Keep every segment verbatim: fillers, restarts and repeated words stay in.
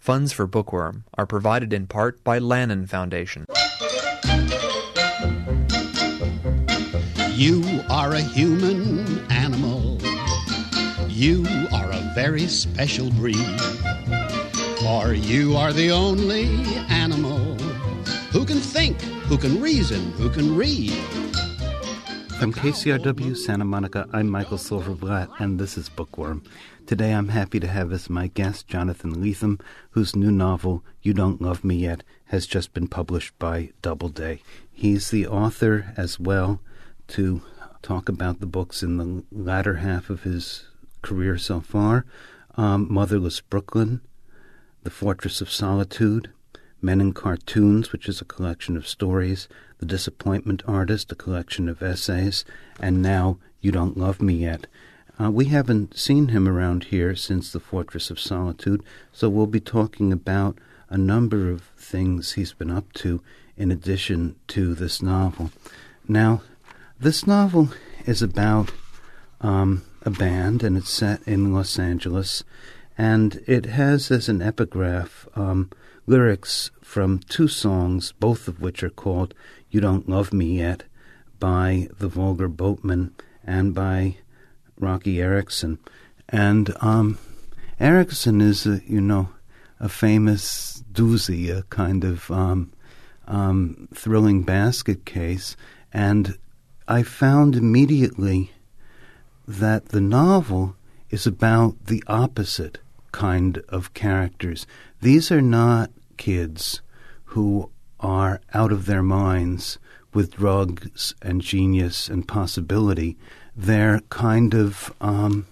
Funds for Bookworm are provided in part by Lannan Foundation. You are a human animal. You are a very special breed. For you are the only animal who can think, who can reason, who can read. From K C R W Santa Monica, I'm Michael Silverblatt, and this is Bookworm. Today I'm happy to have as my guest Jonathan Lethem, whose new novel, You Don't Love Me Yet, has just been published by Doubleday. He's the author as well to talk about the books in the latter half of his career so far. Um, Motherless Brooklyn, The Fortress of Solitude, Men in Cartoons, which is a collection of stories, The Disappointment Artist, a collection of essays, and now You Don't Love Me Yet. Uh, we haven't seen him around here since The Fortress of Solitude, so we'll be talking about a number of things he's been up to in addition to this novel. Now, this novel is about um, a band, and it's set in Los Angeles, and it has as an epigraph um, lyrics from two songs, both of which are called You Don't Love Me Yet, by the Vulgar Boatmen and by Rocky Erickson. And um, Erickson is, a, you know, a famous doozy, a kind of um, um, thrilling basket case. And I found immediately that the novel is about the opposite kind of characters. These are not kids who are out of their minds with drugs and genius and possibility. They're kind of um,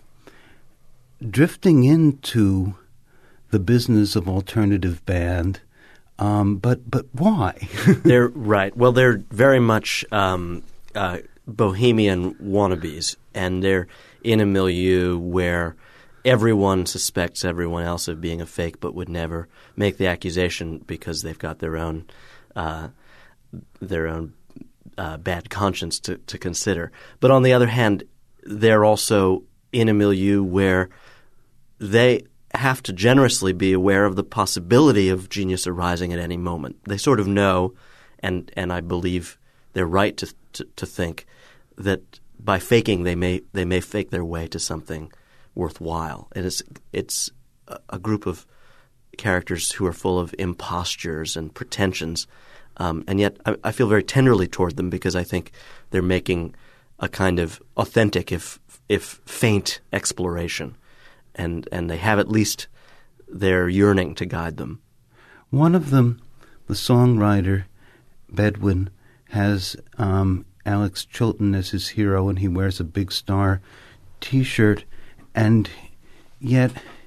drifting into the business of alternative band, um, but but why? They're right. Well, they're very much um, uh, bohemian wannabes, and they're in a milieu where everyone suspects everyone else of being a fake, but would never make the accusation because they've got their own uh, their own uh, bad conscience to, to consider. But on the other hand, they're also in a milieu where they have to generously be aware of the possibility of genius arising at any moment. They sort of know, and and I believe they're right to to, to think that by faking they may they may fake their way to something worthwhile. And it's it's a group of characters who are full of impostures and pretensions, um, and yet I, I feel very tenderly toward them because I think they're making a kind of authentic, if if faint, exploration, and and they have at least their yearning to guide them. One of them, the songwriter Bedouin, has um, Alex Chilton as his hero, and he wears a Big Star T-shirt. And yet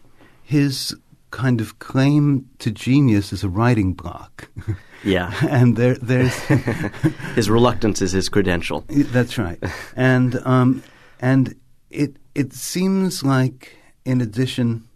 his kind of claim to genius is a writing block. Yeah. And there, there's... his reluctance is his credential. That's right. And um, and it it seems like, in addition,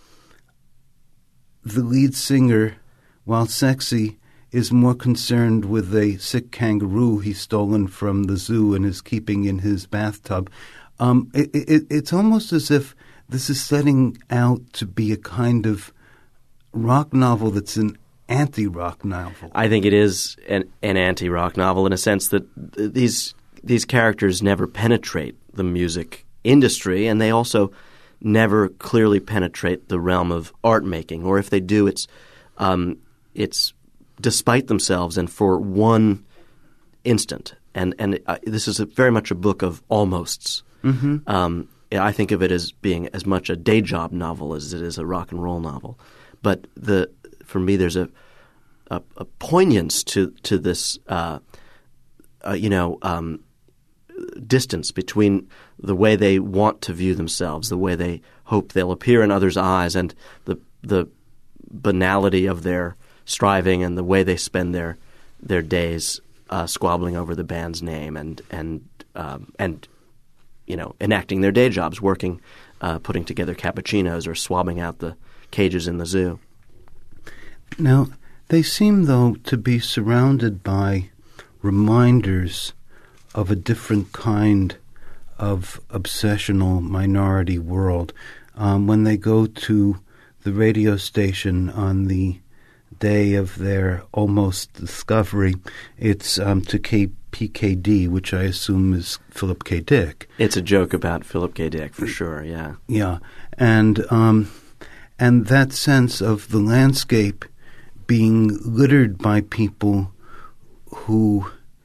the lead singer, while sexy, is more concerned with a sick kangaroo he's stolen from the zoo and is keeping in his bathtub. Um, it, it, it's almost as if this is setting out to be a kind of rock novel that's an anti-rock novel. I think it is an, an anti-rock novel in a sense that th- these these characters never penetrate the music industry, and they also never clearly penetrate the realm of art making. Or if they do, it's um, it's despite themselves and for one instant. And and uh, this is a, very much a book of almosts. Mm-hmm. Um, I think of it as being as much a day job novel as it is a rock and roll novel. But the for me, there's a a, a poignance to to this, uh, uh, you know, um, distance between the way they want to view themselves, the way they hope they'll appear in others' eyes, and the the banality of their striving and the way they spend their their days uh, squabbling over the band's name and and um, and. you know, enacting their day jobs, working, uh, putting together cappuccinos or swabbing out the cages in the zoo. Now, they seem, though, to be surrounded by reminders of a different kind of obsessional minority world. Um, when they go to the radio station on the day of their almost discovery. It's um, to K P K D, which I assume is Philip K. Dick. It's a joke about Philip K. Dick, for sure, yeah. Yeah, and um, and that sense of the landscape being littered by people who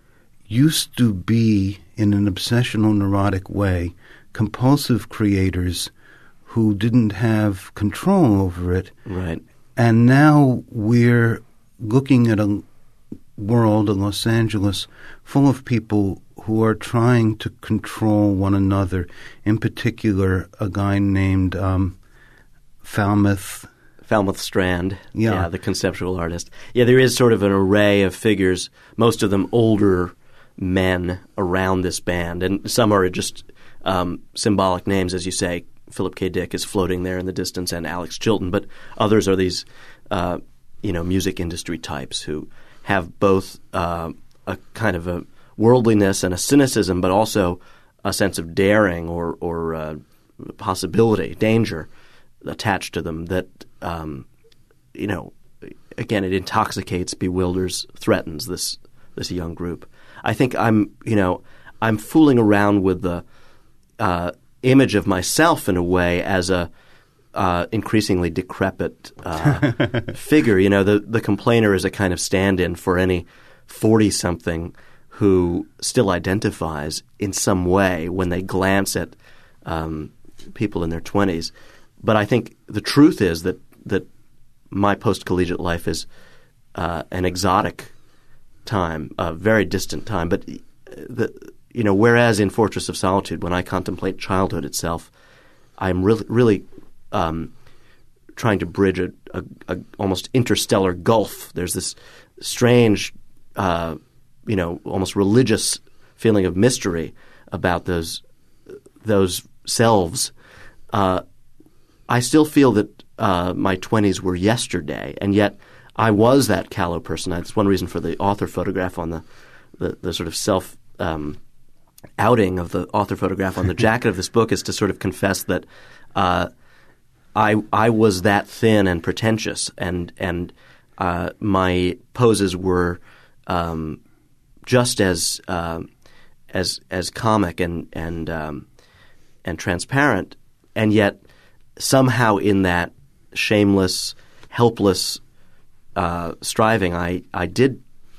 used to be, in an obsessional, neurotic way, compulsive creators who didn't have control over it. Right. And now we're looking at a world, a Los Angeles, full of people who are trying to control one another. In particular, a guy named um, Falmouth. Falmouth Strand, yeah. yeah, the conceptual artist. Yeah, there is sort of an array of figures, most of them older men around this band, and some are just um, symbolic names, as you say. Philip K. Dick is floating there in the distance, and Alex Chilton, but others are these, uh, you know, music industry types who have both uh, a kind of a worldliness and a cynicism, but also a sense of daring or, or uh, possibility, danger attached to them that, um, you know, again, it intoxicates, bewilders, threatens this this young group. I think I'm, you know, I'm fooling around with the uh, image of myself in a way as a uh, increasingly decrepit uh, figure. You know, the the complainer is a kind of stand-in for any forty-something who still identifies in some way when they glance at um, people in their twenties. But I think the truth is that that my post-collegiate life is uh, an exotic time, a very distant time. But the you know, whereas in Fortress of Solitude, when I contemplate childhood itself, I'm really, really um, trying to bridge a, a, a almost interstellar gulf. There's this strange, uh, you know, almost religious feeling of mystery about those those selves. Uh, I still feel that uh, my twenties were yesterday, and yet I was that callow person. That's one reason for the author photograph on the the, the sort of self um, outing of the author photograph on the jacket of this book is to sort of confess that uh, I I was that thin and pretentious, and and uh, my poses were um, just as uh, as as comic and and um, and transparent, and yet somehow in that shameless, helpless uh, striving, I I did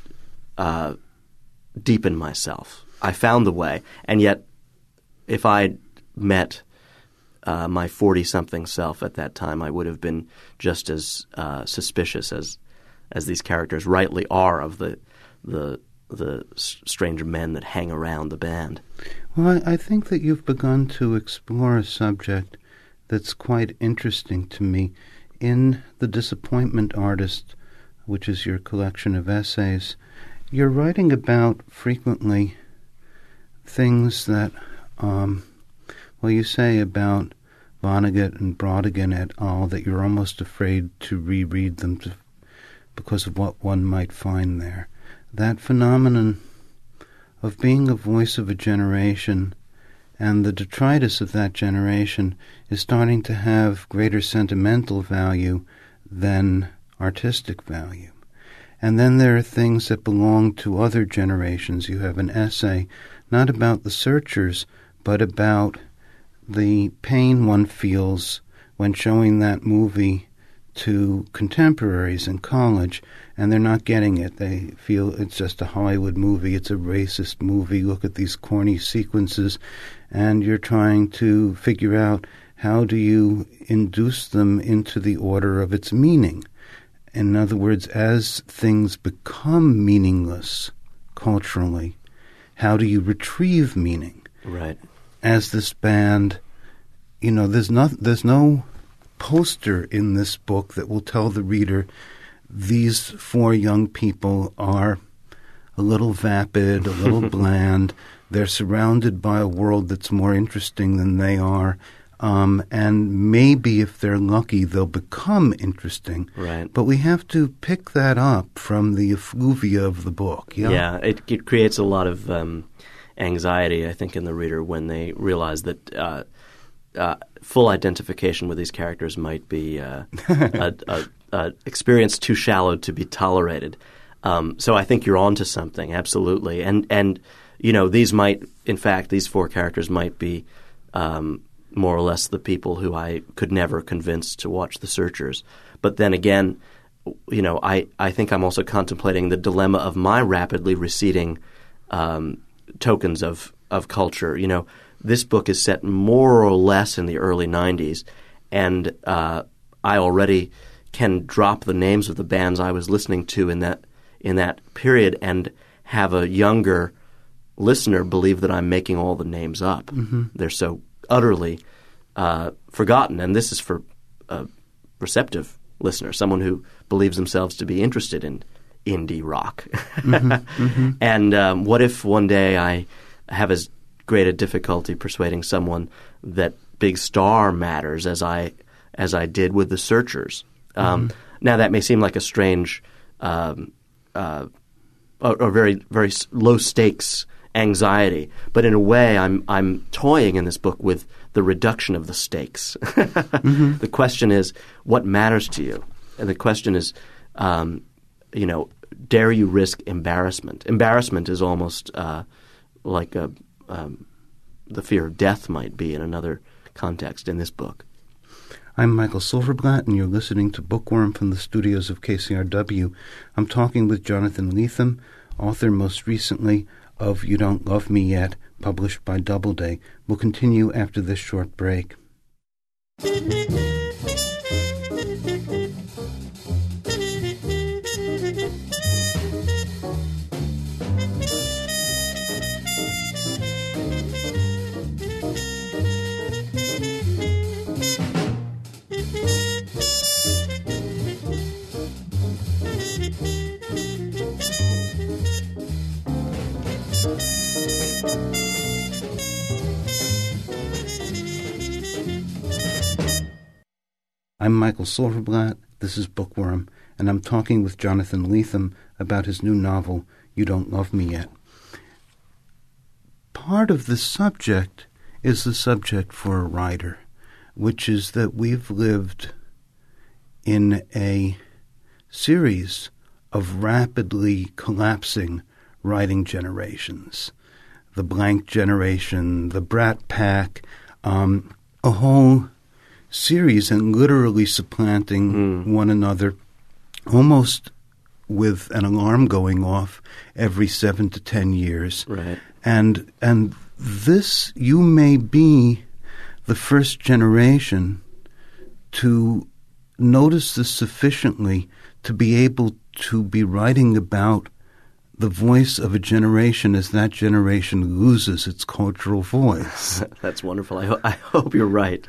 uh, deepen myself. I found the way, and yet if I met uh, my forty-something self at that time, I would have been just as uh, suspicious as as these characters rightly are of the the the strange men that hang around the band. Well, I, I think that you've begun to explore a subject that's quite interesting to me. In The Disappointment Artist, which is your collection of essays, you're writing about frequently things that, um, well, you say about Vonnegut and Brautigan et al. That you're almost afraid to reread them to, because of what one might find there. That phenomenon of being a voice of a generation and the detritus of that generation is starting to have greater sentimental value than artistic value. And then there are things that belong to other generations. You have an essay not about the searchers, but about the pain one feels when showing that movie to contemporaries in college, and they're not getting it. They feel it's just a Hollywood movie, it's a racist movie, look at these corny sequences, and you're trying to figure out how do you induce them into the order of its meaning. In other words, as things become meaningless culturally, how do you retrieve meaning? Right. As this band, you know, there's no, there's no poster in this book that will tell the reader these four young people are a little vapid, a little bland. They're surrounded by a world that's more interesting than they are. Um, and maybe if they're lucky, they'll become interesting. Right. But we have to pick that up from the effluvia of the book. Yeah, yeah it, it creates a lot of um, anxiety, I think, in the reader when they realize that uh, uh, full identification with these characters might be uh, a, a, a experience too shallow to be tolerated. Um, so I think you're onto something, absolutely. And and you know, these might, in fact, these four characters might be um, more or less the people who I could never convince to watch The Searchers. But then again, you know, I, I think I'm also contemplating the dilemma of my rapidly receding um, tokens of, of culture. You know, this book is set more or less in the early nineties, and uh, I already can drop the names of the bands I was listening to in that in that period and have a younger listener believe that I'm making all the names up. Mm-hmm. They're so utterly uh, forgotten, and this is for a receptive listener, someone who believes themselves to be interested in indie rock. Mm-hmm. Mm-hmm. And um, what if one day I have as great a difficulty persuading someone that Big Star matters as I as I did with The Searchers? Um, mm-hmm. Now that may seem like a strange um, uh, or, or very very low stakes anxiety, but in a way I'm I'm toying in this book with the reduction of the stakes. Mm-hmm. The question is, what matters to you? And the question is, um, you know, dare you risk embarrassment? Embarrassment is almost uh, like a, um, the fear of death might be in another context in this book. I'm Michael Silverblatt, and you're listening to Bookworm from the studios of K C R W. I'm talking with Jonathan Lethem, author most recently of You Don't Love Me Yet, published by Doubleday. We'll continue after this short break. I'm Michael Silverblatt, this is Bookworm, and I'm talking with Jonathan Lethem about his new novel, You Don't Love Me Yet. Part of the subject is the subject for a writer, which is that we've lived in a series of rapidly collapsing writing generations. The blank generation, the Brat Pack, um, a whole series, and literally supplanting mm. one another, almost with an alarm going off every seven to ten years. Right. And and this, you may be the first generation to notice this sufficiently to be able to be writing about the voice of a generation as that generation loses its cultural voice. That's wonderful. I, ho- I hope you're right.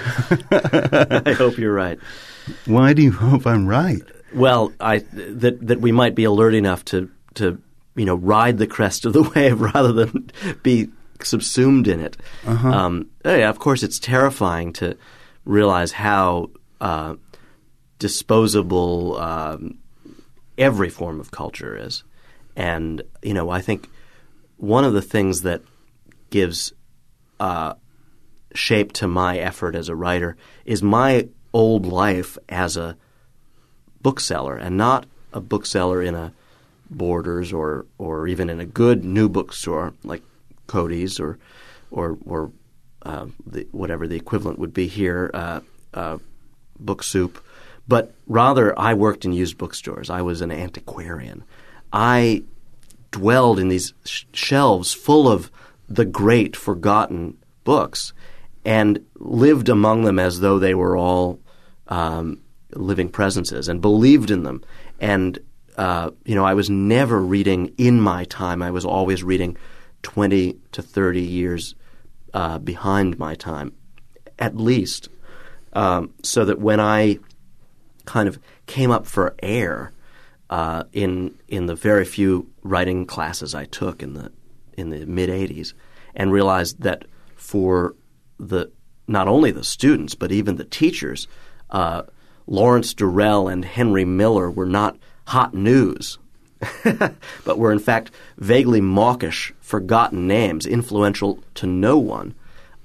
I hope you're right. Why do you hope I'm right? Well, I that that we might be alert enough to to you know ride the crest of the wave rather than be subsumed in it. Uh-huh. Um, yeah, of course, it's terrifying to realize how uh, disposable um, every form of culture is. And, you know, I think one of the things that gives uh, shape to my effort as a writer is my old life as a bookseller, and not a bookseller in a Borders or or even in a good new bookstore like Cody's or or or uh, the, whatever the equivalent would be here, uh, uh, Book Soup. But rather, I worked in used bookstores. I was an antiquarian. I dwelled in these sh- shelves full of the great forgotten books and lived among them as though they were all um, living presences and believed in them. And, uh, you know, I was never reading in my time. I was always reading twenty to thirty years uh, behind my time, at least, um, so that when I kind of came up for air Uh, in in the very few writing classes I took in the in the mid eighties, and realized that for the not only the students but even the teachers, uh, Lawrence Durrell and Henry Miller were not hot news, but were in fact vaguely mawkish, forgotten names, influential to no one.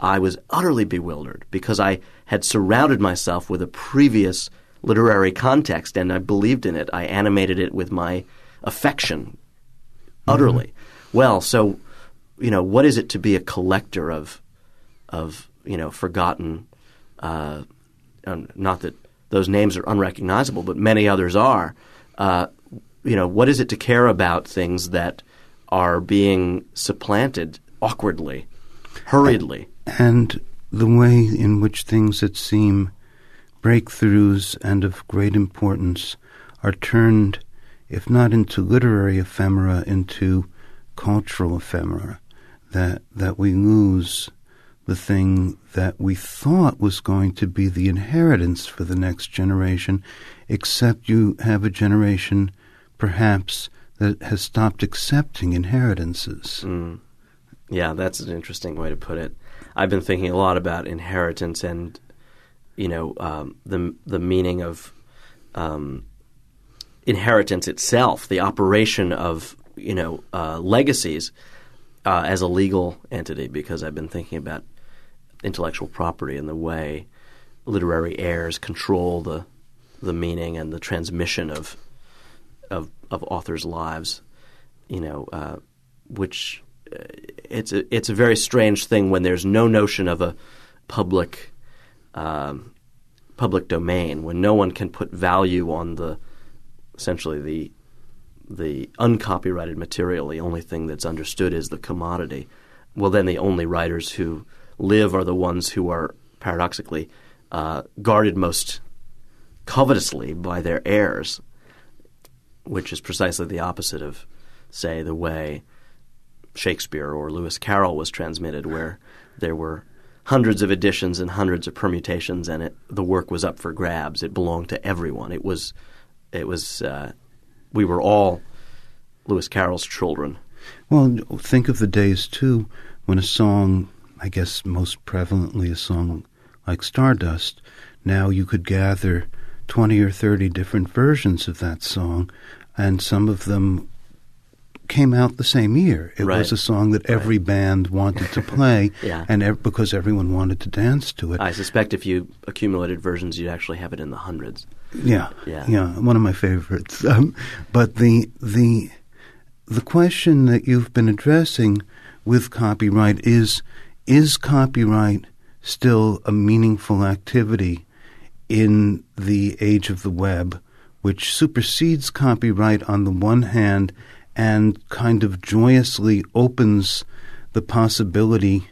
I was utterly bewildered because I had surrounded myself with a previous literary context and I believed in it. I animated it with my affection utterly. Mm-hmm. Well, so, you know, what is it to be a collector of, of you know, forgotten, uh, not that those names are unrecognizable, but many others are. Uh, you know, what is it to care about things that are being supplanted awkwardly, hurriedly? And the way in which things that seem breakthroughs and of great importance are turned, if not into literary ephemera, into cultural ephemera, that that we lose the thing that we thought was going to be the inheritance for the next generation, except you have a generation perhaps that has stopped accepting inheritances. Mm. Yeah, that's an interesting way to put it. I've been thinking a lot about inheritance and, you know, um, the the meaning of um, inheritance itself, the operation of, you know, uh, legacies uh, as a legal entity, because I've been thinking about intellectual property and the way literary heirs control the the meaning and the transmission of of, of authors' lives, you know, uh, which uh, it's a it's a very strange thing when there's no notion of a public um, public domain, when no one can put value on the essentially the the uncopyrighted material. The only thing that's understood is the commodity. Well, then the only writers who live are the ones who are paradoxically uh, guarded most covetously by their heirs, which is precisely the opposite of, say, the way Shakespeare or Lewis Carroll was transmitted, where there were hundreds of editions and hundreds of permutations, and it, the work was up for grabs. It belonged to everyone. It was, it was. Uh, we were all Lewis Carroll's children. Well, think of the days too when a song, I guess most prevalently a song like Stardust, now you could gather twenty or thirty different versions of that song, and some of them came out the same year. It right. was a song that every right. band wanted to play, yeah. and ev- because everyone wanted to dance to it. I suspect if you accumulated versions, you'd actually have it in the hundreds. Yeah, yeah, yeah, one of my favorites. Um, but the the the question that you've been addressing with copyright is: is copyright still a meaningful activity in the age of the web, which supersedes copyright on the one hand and kind of joyously opens the possibility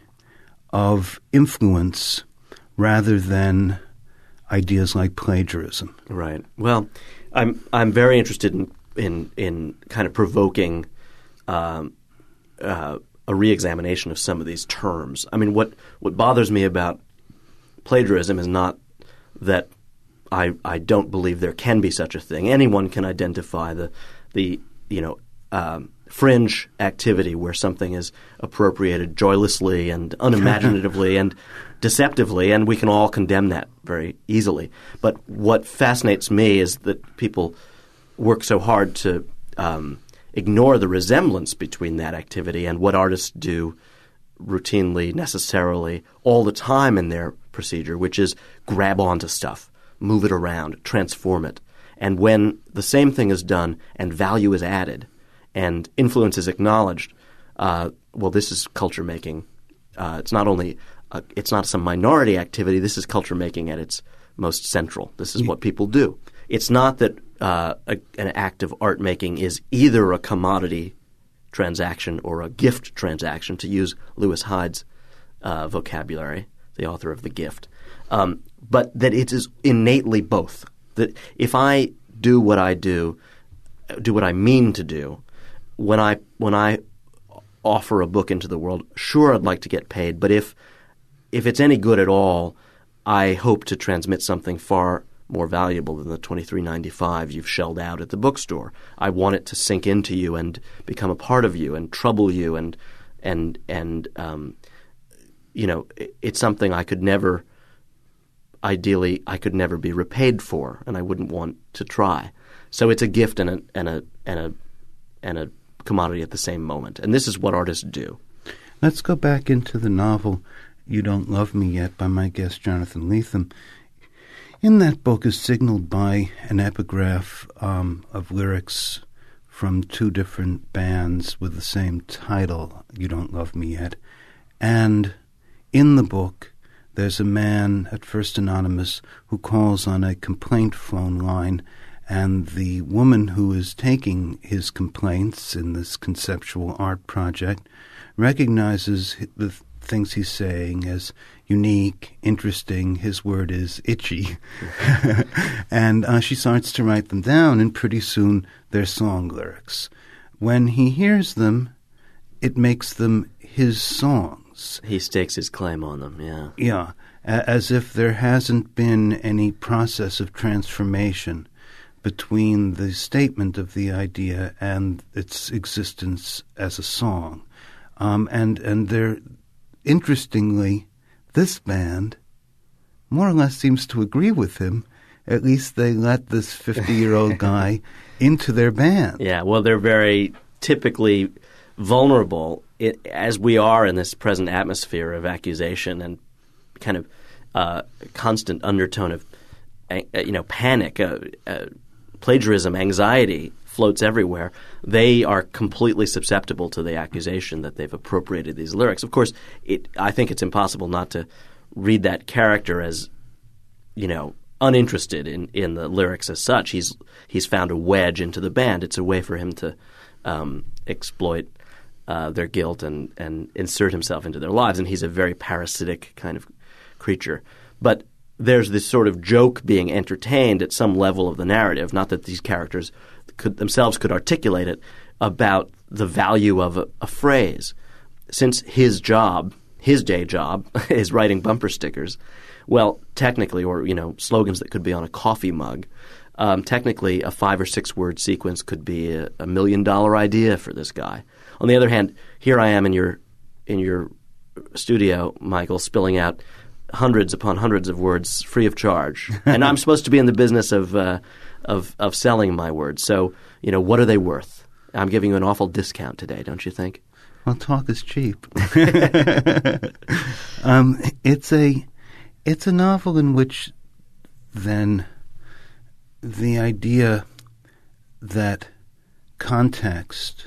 of influence rather than ideas like plagiarism? Right. Well, I'm I'm very interested in in, in kind of provoking um, uh, a reexamination of some of these terms. I mean, what what bothers me about plagiarism is not that I I don't believe there can be such a thing. Anyone can identify the the you know um, fringe activity where something is appropriated joylessly and unimaginatively and deceptively, and we can all condemn that very easily. But what fascinates me is that people work so hard to um, ignore the resemblance between that activity and what artists do routinely, necessarily, all the time in their procedure, which is grab onto stuff, move it around, transform it. And when the same thing is done and value is added and influence is acknowledged, uh, well, this is culture making. Uh, it's not only uh, it's not some minority activity. This is culture making at its most central. This is what people do. It's not that uh, a, an act of art making is either a commodity transaction or a gift transaction, to use Lewis Hyde's uh, vocabulary, the author of The Gift, um, but that it is innately both. That if I do what I do, do what I mean to do, when I when I offer a book into the world, sure, I'd like to get paid, but if if it's any good at all, I hope to transmit something far more valuable than the twenty-three ninety-five you've shelled out at the bookstore. I want it to sink into you and become a part of you and trouble you, and and and um, you know, it, it's something I could never. Ideally, I could never be repaid for, and I wouldn't want to try. So it's a gift and a and a and a and a commodity at the same moment, and this is what artists do. Let's go back into the novel You Don't Love Me Yet by my guest Jonathan Lethem. In that book is signaled by an epigraph um, of lyrics from two different bands with the same title, You Don't Love Me Yet. And in the book, there's a man, at first anonymous, who calls on a complaint phone line, and the woman who is taking his complaints in this conceptual art project recognizes the things he's saying as unique, interesting. His word is itchy. And uh, she starts to write them down, and pretty soon they're song lyrics. When he hears them, it makes them his songs. He stakes his claim on them, yeah. Yeah, a- as if there hasn't been any process of transformation between the statement of the idea and its existence as a song. Um, and, and they're... Interestingly, this band more or less seems to agree with him. At least they let this fifty-year-old guy into their band. Yeah, well, they're very typically vulnerable, it, as we are in this present atmosphere of accusation and kind of uh, constant undertone of, uh, you know, panic, uh, uh, plagiarism, anxiety floats everywhere. They are completely susceptible to the accusation that they've appropriated these lyrics. Of course, it, I think it's impossible not to read that character as, you know, uninterested in, in the lyrics as such. He's he's found a wedge into the band. It's a way for him to um, exploit uh, their guilt and, and insert himself into their lives. And he's a very parasitic kind of creature. But there's this sort of joke being entertained at some level of the narrative, not that these characters could themselves could articulate it, about the value of a, a phrase. Since his job, his day job, is writing bumper stickers, well, technically, or, you know, slogans that could be on a coffee mug, um, technically a five or six word sequence could be a, a million dollar idea for this guy. On the other hand, here I am in your in your studio, Michael, spilling out hundreds upon hundreds of words free of charge, and I'm supposed to be in the business of uh, of of selling my words. So, you know, what are they worth? I'm giving you an awful discount today, don't you think? Well, talk is cheap. um, it's a it's a novel in which then the idea that context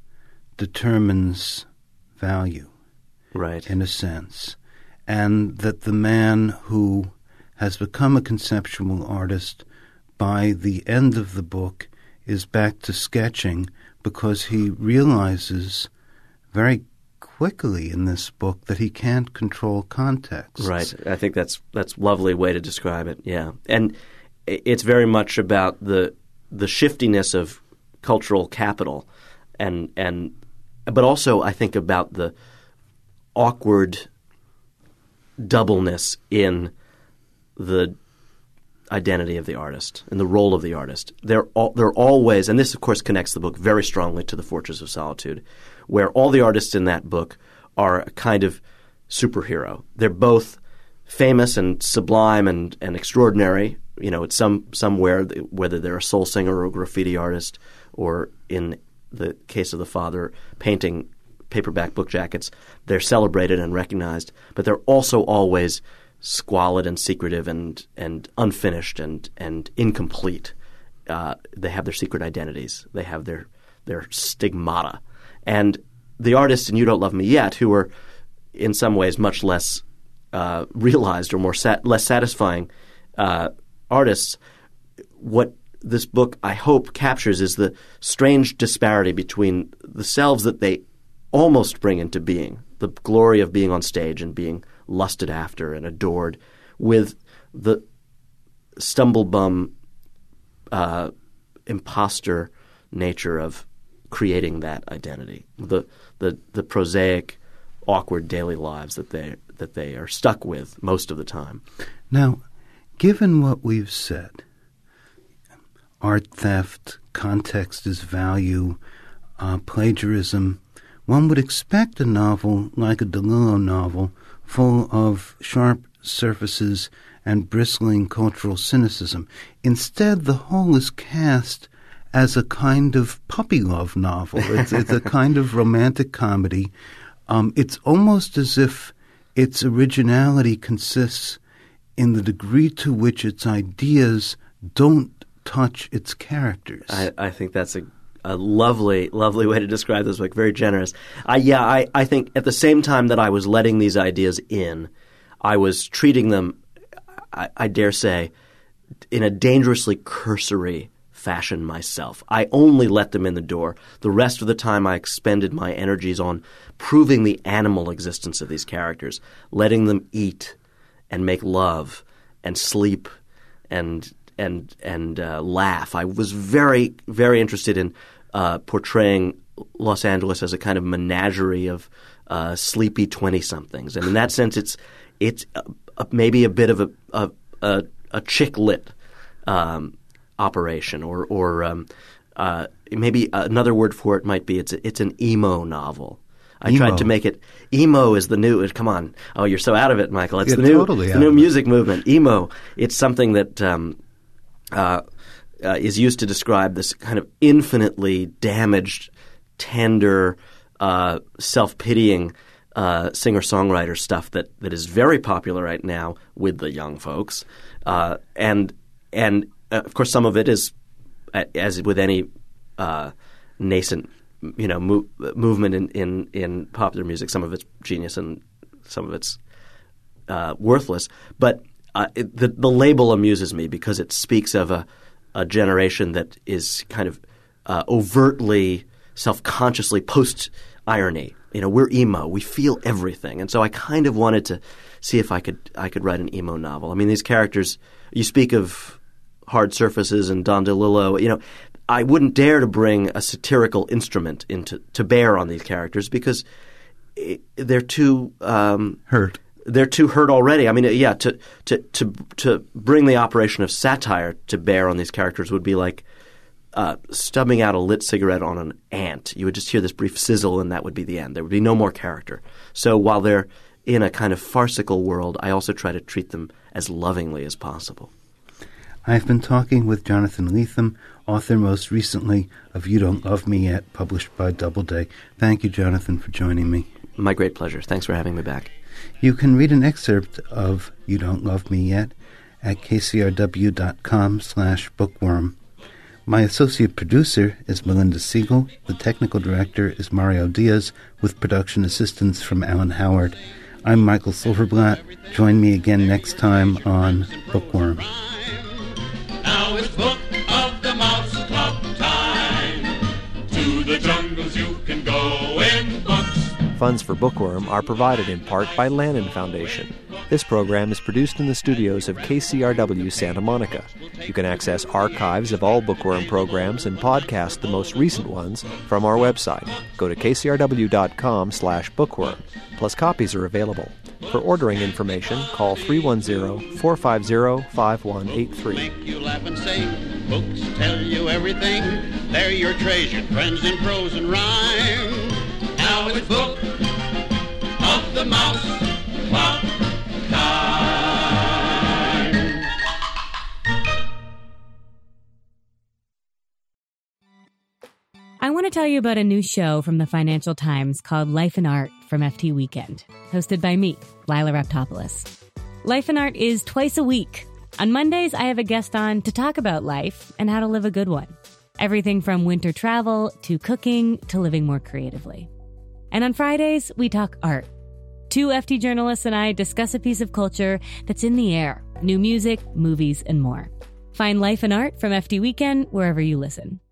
determines value, right, in a sense, and that the man who has become a conceptual artist by the end of the book is back to sketching because he realizes very quickly in this book that he can't control context. Right. I think that's that's a lovely way to describe it, yeah. And it's very much about the the shiftiness of cultural capital, and and but also I think about the awkward doubleness in the identity of the artist and the role of the artist. They're all, they're always, and this of course connects the book very strongly to The Fortress of Solitude, where all the artists in that book are a kind of superhero. They're both famous and sublime and, and extraordinary, you know, it's some somewhere, whether they're a soul singer or a graffiti artist, or in the case of the father, painting paperback book jackets, they're celebrated and recognized, but they're also always squalid and secretive and, and unfinished and, and incomplete. Uh, they have their secret identities. They have their their stigmata. And the artists in You Don't Love Me Yet, who are in some ways much less uh, realized or more sat- less satisfying uh, artists, what this book, I hope, captures is the strange disparity between the selves that they almost bring into being, the glory of being on stage and being lusted after and adored, with the stumblebum uh, imposter nature of creating that identity, the the the prosaic, awkward daily lives that they that they are stuck with most of the time. Now, given what we've said, art theft, context is value, uh, plagiarism, one would expect a novel like a DeLillo novel full of sharp surfaces and bristling cultural cynicism. Instead, the whole is cast as a kind of puppy love novel. It's, it's a kind of romantic comedy. Um, it's almost as if its originality consists in the degree to which its ideas don't touch its characters. I, I think that's a, a lovely, lovely way to describe this book. Very generous. I, yeah, I, I think at the same time that I was letting these ideas in, I was treating them, I, I dare say, in a dangerously cursory fashion myself. I only let them in the door. The rest of the time I expended my energies on proving the animal existence of these characters, letting them eat and make love and sleep and and and uh, laugh. I was very, very interested in uh, portraying Los Angeles as a kind of menagerie of uh, sleepy twenty-somethings. And in that sense, it's it's uh, uh, maybe a bit of a a, a, a chick lit um, operation, or or um, uh, maybe another word for it might be it's a, it's an emo novel. I emo. tried to make it – emo is the new – come on. Oh, you're so out of it, Michael. It's yeah, the new, totally the new music it. movement. Emo. It's something that um, uh, uh, is used to describe this kind of infinitely damaged, tender, uh, self-pitying uh, singer-songwriter stuff that, that is very popular right now with the young folks. Uh, and, and uh, of course, some of it is, as with any uh, nascent – you know, mo- movement in, in, in popular music. Some of it's genius and some of it's uh, worthless. But uh, it, the, the label amuses me because it speaks of a, a generation that is kind of uh, overtly, self-consciously post-irony. You know, we're emo. We feel everything. And so I kind of wanted to see if I could I could write an emo novel. I mean, these characters – you speak of Hard Surfaces and Don DeLillo, you know – I wouldn't dare to bring a satirical instrument into to bear on these characters because it, they're too um, hurt. They're too hurt already. I mean, yeah, to to to to bring the operation of satire to bear on these characters would be like uh, stubbing out a lit cigarette on an ant. You would just hear this brief sizzle, and that would be the end. There would be no more character. So while they're in a kind of farcical world, I also try to treat them as lovingly as possible. I've been talking with Jonathan Lethem, author most recently of You Don't Love Me Yet, published by Doubleday. Thank you, Jonathan, for joining me. My great pleasure. Thanks for having me back. You can read an excerpt of You Don't Love Me Yet at kcrw.com slash bookworm. My associate producer is Melinda Siegel. The technical director is Mario Diaz, with production assistance from Alan Howard. I'm Michael Silverblatt. Join me again next time on Bookworm. Now it's Book of the Mouse Club time. To the jungles you can go in books. Funds for Bookworm are provided in part by Lannan Foundation. This program is produced in the studios of K C R W Santa Monica. You can access archives of all Bookworm programs and podcast the most recent ones from our website. Go to kcrw.com slash bookworm. Plus copies are available. For ordering information, call three one zero, four five zero, five one eight three. Make you laugh and sing. Books tell you everything. They're your treasured friends in prose and rhyme. Now it's Book of the Mouse Club time. I want to tell you about a new show from the Financial Times called Life and Art from F T Weekend, hosted by me, Lila Raptopoulos. Life and Art is twice a week. On Mondays, I have a guest on to talk about life and how to live a good one. Everything from winter travel to cooking to living more creatively. And on Fridays, we talk art. Two F T journalists and I discuss a piece of culture that's in the air, new music, movies, and more. Find Life and Art from F T Weekend wherever you listen.